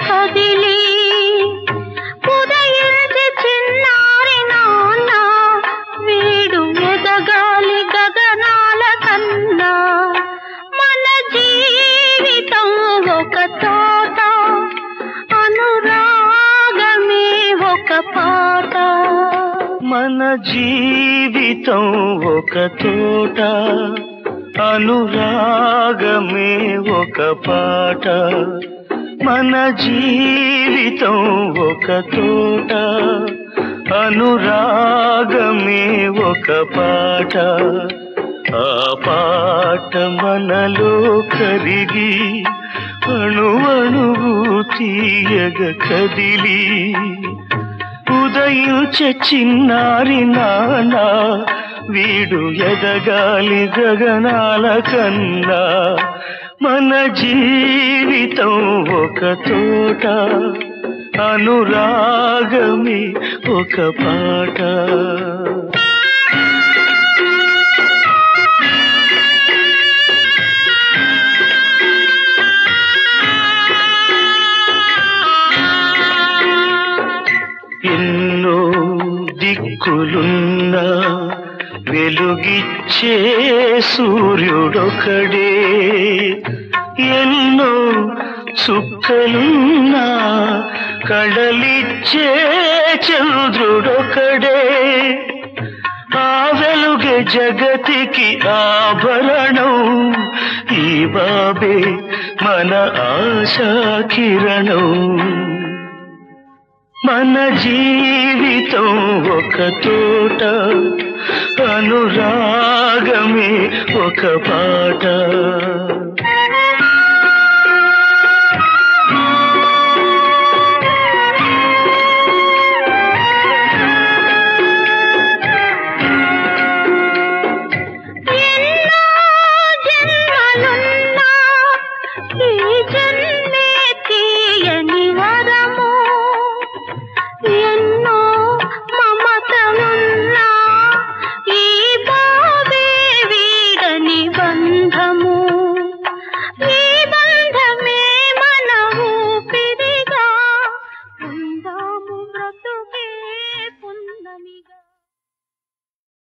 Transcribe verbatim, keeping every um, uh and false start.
కదిలి ఉదయించి చిన్నారి నాన్న వీడు ఎదగాలి గగనాల కన్నా మన జీవితం ఒక తోట అనురాగమే ఒక పాట మన జీవితం ఒక తోట అనురాగమే ఒక పాట మన జీవితం ఒక తోట అనురాగమే ఒక పాట ఆ పాట మనలో కరిగి అణువణువు తీయగ కదిలి ఉదయించే చిన్నారి నాన్న వీడు ఎదగాలి గగనాల కన్నా మన జీవితం ఒక తోట అనురాగమే ఒక పాట ఎన్నో దిక్కులున్నా వెలుగిచ్చే సూర్యుడొకడే ఎన్నో చుక్కలున్నా కడలిచ్చే చంద్రుడొకడే ఆ వెలుగే జగతికి ఆభరణం ఈ బాబే మన ఆశా కిరణం మన జీవితం ఒక తోట అనురాగమే ఒక పాట